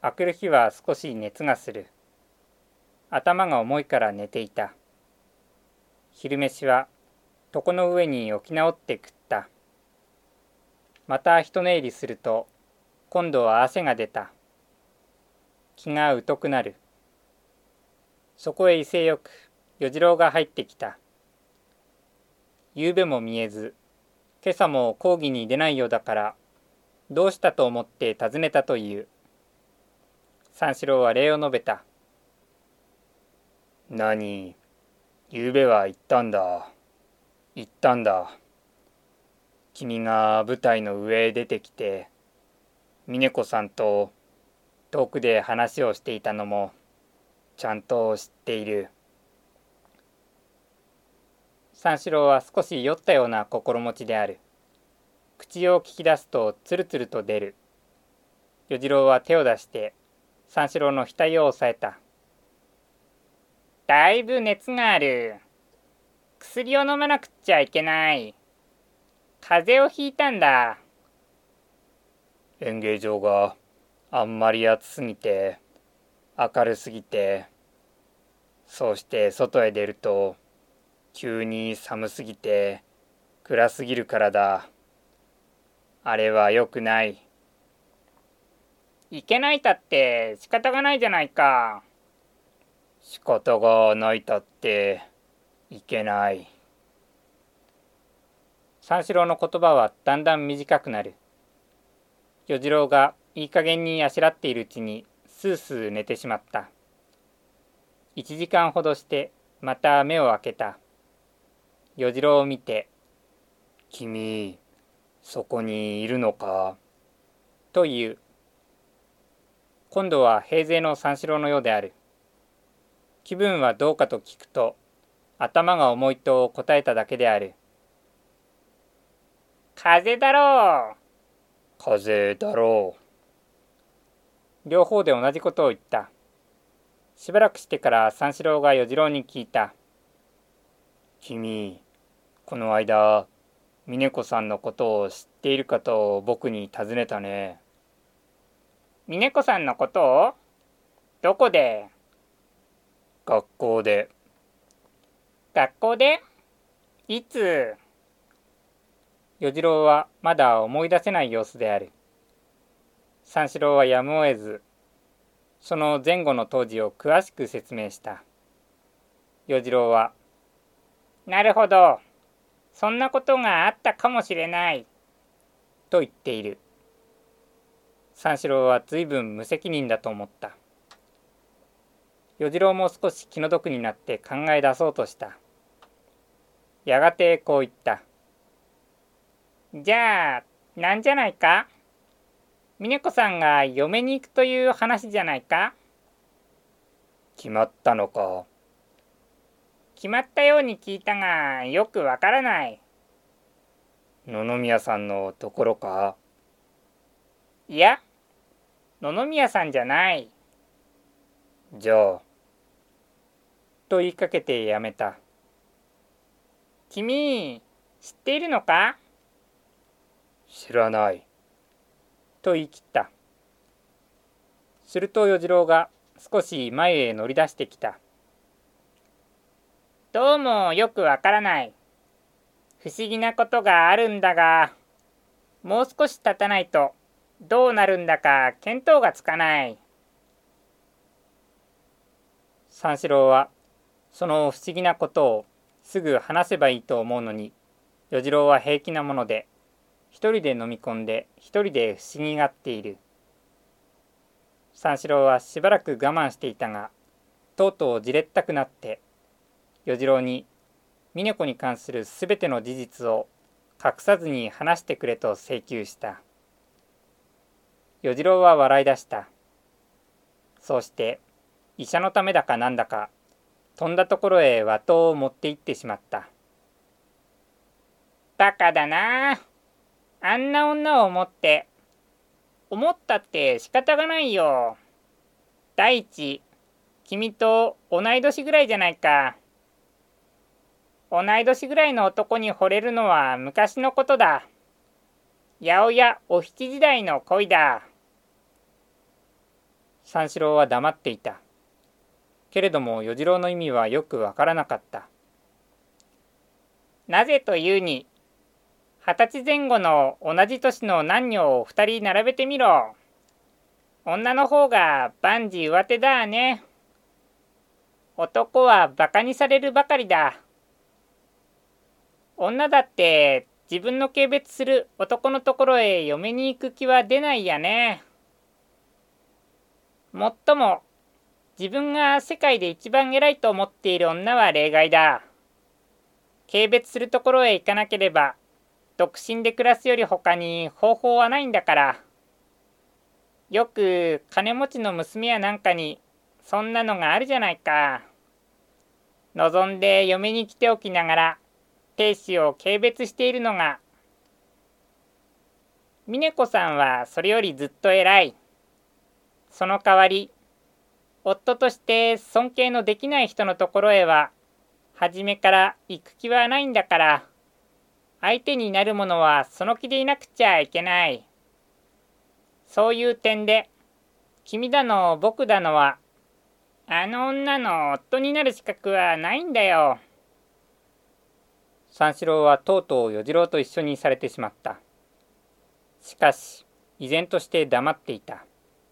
明くる日は少し熱がする。頭が重いから寝ていた。昼飯は床の上に起き直って食った。また一寝入りすると、今度は汗が出た。気が疎くなる。そこへ威勢よく与次郎が入ってきた。夕べも見えず、今朝も講義に出ないようだから、どうしたと思って尋ねたという。三四郎は礼を述べた。 何、夕べは言ったんだ。言ったんだ。君が舞台の上へ出てきて、峰子さんと遠くで話をしていたのも、ちゃんと知っている。 三四郎は少し酔ったような心持ちである。口を聞き出すとつるつると出る。与次郎は手を出して三四郎の額を押さえた。だいぶ熱がある。薬を飲まなくっちゃいけない。風邪をひいたんだ。 演芸場があんまり暑すぎて明るすぎて、そうして外へ出ると急に寒すぎて暗すぎるからだ。あれはよくない。 いけないたって仕方がないじゃないか。 仕方がないたっていけない。 三四郎の言葉はだんだん短くなる。与次郎がいい加減にあしらっているうちにスースー寝てしまった。1時間ほどしてまた目を開けた。与次郎を見て、 君、そこにいるのかという。今度は平勢の三四郎のようである。気分はどうかと聞くと、頭が重いと答えただけである。風邪だろう。 風邪だろう。両方で同じことを言った。しばらくしてから三四郎が与次郎に聞いた。 君、この間、峰子さんのことを知っているかと僕に尋ねたね。 峰子さんのことを？どこで？ 学校で。 学校で？いつ？与次郎はまだ思い出せない様子である。三四郎はやむを得ず、その前後の当時を詳しく説明した。与次郎は、なるほど、そんなことがあったかもしれない、と言っている。三四郎は随分無責任だと思った。与次郎も少し気の毒になって考え出そうとした。やがてこう言った。じゃあ、なんじゃないか？峰子さんが嫁に行くという話じゃないか？ 決まったのか？ 決まったように聞いたが、よくわからない。 野々宮さんのところか？ いや、野々宮さんじゃない。 じゃあ。 と言いかけてやめた。君、知っているのか？ 知らない。 と言い切った。すると与次郎が少し前へ乗り出してきた。どうもよくわからない。不思議なことがあるんだが、もう少し経たないとどうなるんだか見当がつかない。三四郎はその不思議なことをすぐ話せばいいと思うのに、与次郎は平気なもので、一人で飲み込んで一人で不思議がっている。三四郎はしばらく我慢していたが、とうとうじれったくなって与次郎に峰子に関するすべての事実を隠さずに話してくれと請求した。与次郎は笑い出した。そうして医者のためだかなんだか飛んだところへ和刀を持って行ってしまった。バカだな。あんな女を思ったって仕方がないよ。第一、君と同い年ぐらいじゃないか。同い年ぐらいの男に惚れるのは昔のことだ。八百屋お七時代の恋だ。 三四郎は黙っていた。けれども与次郎の意味はよくわからなかった。なぜというに、20歳前後の同じ年の男女を2人並べてみろ。女の方が万事上手だね。男はバカにされるばかりだ。女だって自分の軽蔑する男のところへ嫁に行く気は出ないやね。もっとも自分が世界で一番偉いと思っている女は例外だ。軽蔑するところへ行かなければ独身で暮らすより他に方法はないんだから。よく金持ちの娘やなんかにそんなのがあるじゃないか。望んで嫁に来ておきながら亭主を軽蔑しているのが。峰子さんはそれよりずっと偉い。その代わり夫として尊敬のできない人のところへは初めから行く気はないんだから、相手になる者はその気でいなくちゃいけない。そういう点で君だの僕だのはあの女の夫になる資格はないんだよ。三四郎はとうとう与次郎と一緒にされてしまった。しかし依然として黙っていた。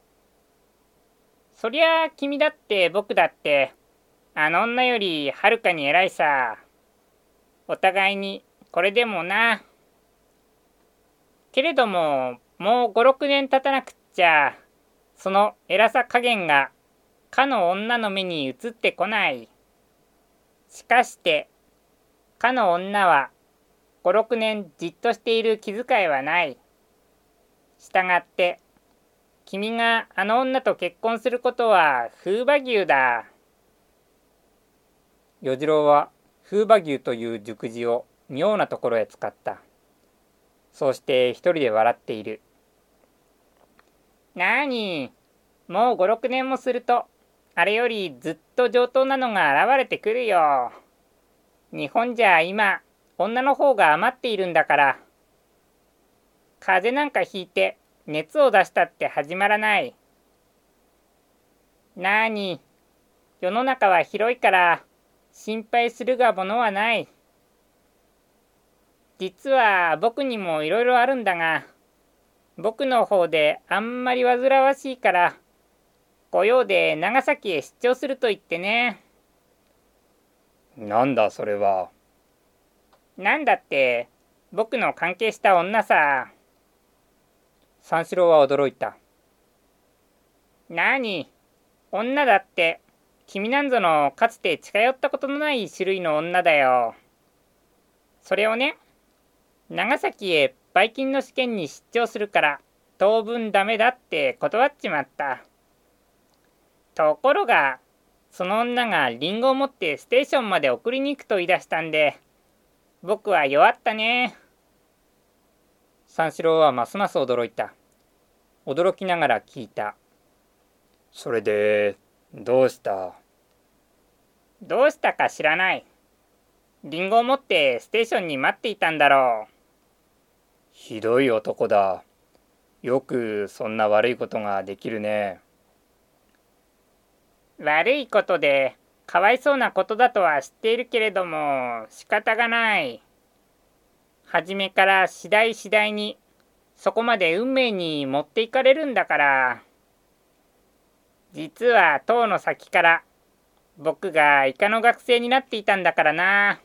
そりゃあ君だって僕だってあの女よりはるかに偉いさ。お互いにこれでもな。けれどももう5、6年経たなくっちゃその偉さ加減がかの女の目に映ってこない。しかしてかの女は5、6年じっとしている気遣いはない。したがって君があの女と結婚することは風馬牛だ。与次郎は風馬牛という熟字を妙なところへ使った。そうして一人で笑っている。なに、もう5、6年もするとあれよりずっと上等なのが現れてくるよ。日本じゃ今女の方が余っているんだから。風邪なんかひいて熱を出したって始まらない。なに、世の中は広いから心配するがものはない。実は僕にもいろいろあるんだが、僕の方であんまり煩わしいから御用で長崎へ出張すると言ってね。 なんだそれは。 なんだって僕の関係した女さ。 三四郎は驚いた。 なに、女だって君なんぞのかつて近寄ったことのない種類の女だよ。それをね、長崎へバイキンの試験に出張するから当分ダメだって断っちまった。ところがその女がリンゴを持ってステーションまで送りに行くと言い出したんで、僕は弱ったね。 三四郎はますます驚いた。驚きながら聞いた。それでどうした？ どうしたか知らない。リンゴを持ってステーションに待っていたんだろう。 ひどい男だ。よくそんな悪いことができるね。 悪いことでかわいそうなことだとは知っているけれども仕方がない。初めから次第次第にそこまで運命に持っていかれるんだから。実は当の先から僕が医科の学生になっていたんだからな。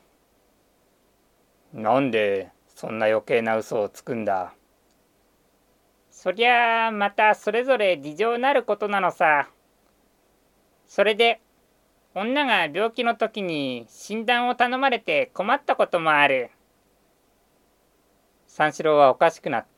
なんでそんな余計な嘘をつくんだ？ そりゃあまたそれぞれ事情なることなのさ。それで女が病気の時に診断を頼まれて困ったこともある。 三四郎はおかしくなった。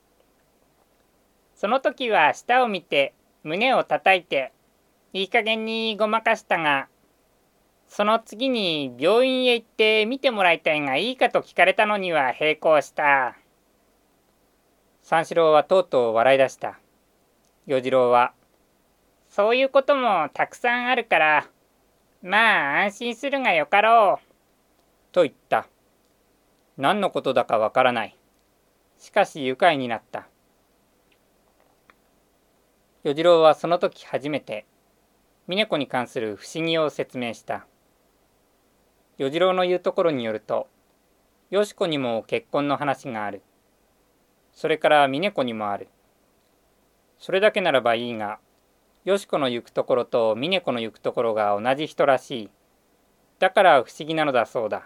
その時は下を見て胸を叩いていい加減にごまかしたが、その次に病院へ行って見てもらいたいがいいかと聞かれたのには並行した。 三四郎はとうとう笑い出した。与次郎は、 そういうこともたくさんあるから、まあ安心するがよかろう。 と言った。何のことだかわからない。しかし愉快になった。 与次郎はその時初めて峰子に関する不思議を説明した。与次郎の言うところによると、よし子にも結婚の話がある。それから峰子にもある。それだけならばいいが、よし子の行くところと峰子の行くところが同じ人らしい。だから不思議なのだそうだ。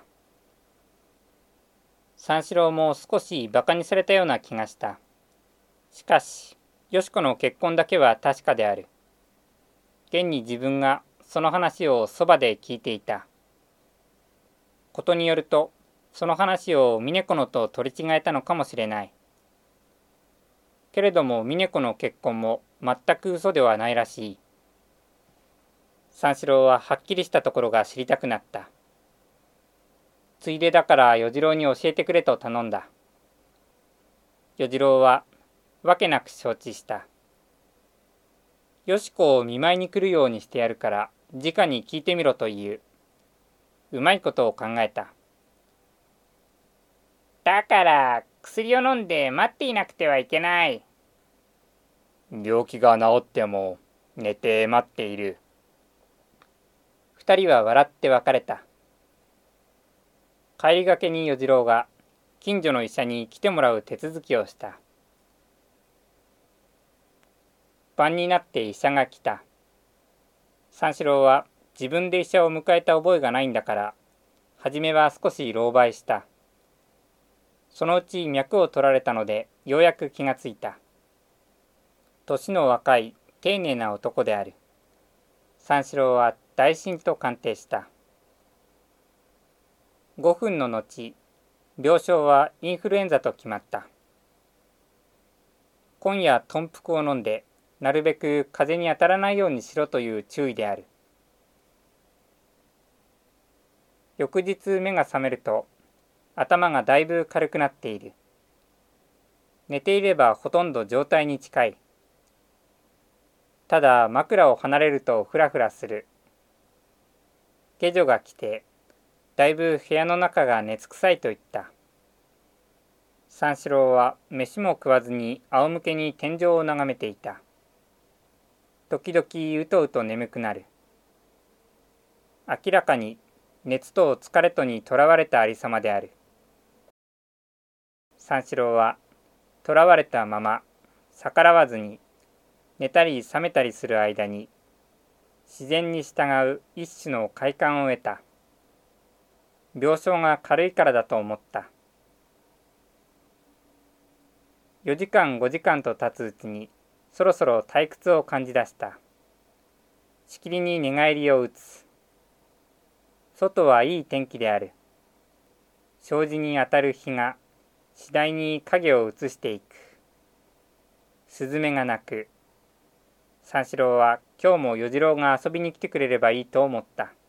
三四郎も少し馬鹿にされたような気がした。しかし、よし子の結婚だけは確かである。現に自分がその話をそばで聞いていた。ことによると、その話を峰子のと取り違えたのかもしれない。けれども峰子の結婚も全く嘘ではないらしい。三四郎ははっきりしたところが知りたくなった。ついでだから与次郎に教えてくれと頼んだ。与次郎はわけなく承知した。よし子を見舞いに来るようにしてやるから直に聞いてみろという。うまいことを考えた。だから薬を飲んで待っていなくてはいけない。 病気が治っても寝て待っている。 二人は笑って別れた。帰りがけに与次郎が近所の医者に来てもらう手続きをした。晩になって医者が来た。三四郎は自分で医者を迎えた覚えがないんだから、はじめは少し狼狽した。そのうち脈を取られたのでようやく気がついた。年の若い丁寧な男である。三四郎は大臣と鑑定した。5分の後、病床はインフルエンザと決まった。今夜豚腹を飲んで、なるべく風に当たらないようにしろという注意である。翌日目が覚めると、頭がだいぶ軽くなっている。寝ていればほとんど状態に近い。ただ枕を離れるとフラフラする。下女が来て、だいぶ部屋の中が熱臭いと言った。三四郎は飯も食わずに仰向けに天井を眺めていた。時々うとうと眠くなる。明らかに熱と疲れとにとらわれたありさまである。三四郎はとらわれたまま逆らわずに寝たり覚めたりする間に自然に従う一種の快感を得た。病床が軽いからだと思った。4時間5時間と経つうちにそろそろ退屈を感じ出した。しきりに寝返りを打つ。外はいい天気である。障子に当たる日が次第に影を映していく。スズメが鳴く。三四郎は今日も与次郎が遊びに来てくれればいいと思った。